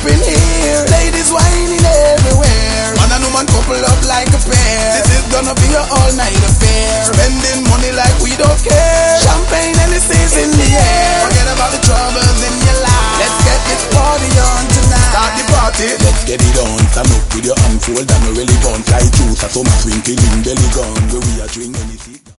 in here. Ladies whining everywhere. Man and woman couple up like a pair. This is gonna be an all-night affair. Spending money like we don't care. Champagne and this is in the air. Forget about the troubles in your life. Let's get this party on tonight. Start the party. Let's get it on. Stand up with your hand fold and no relevant. Like juice or some twinkling belly gun. Where we are drinking anything.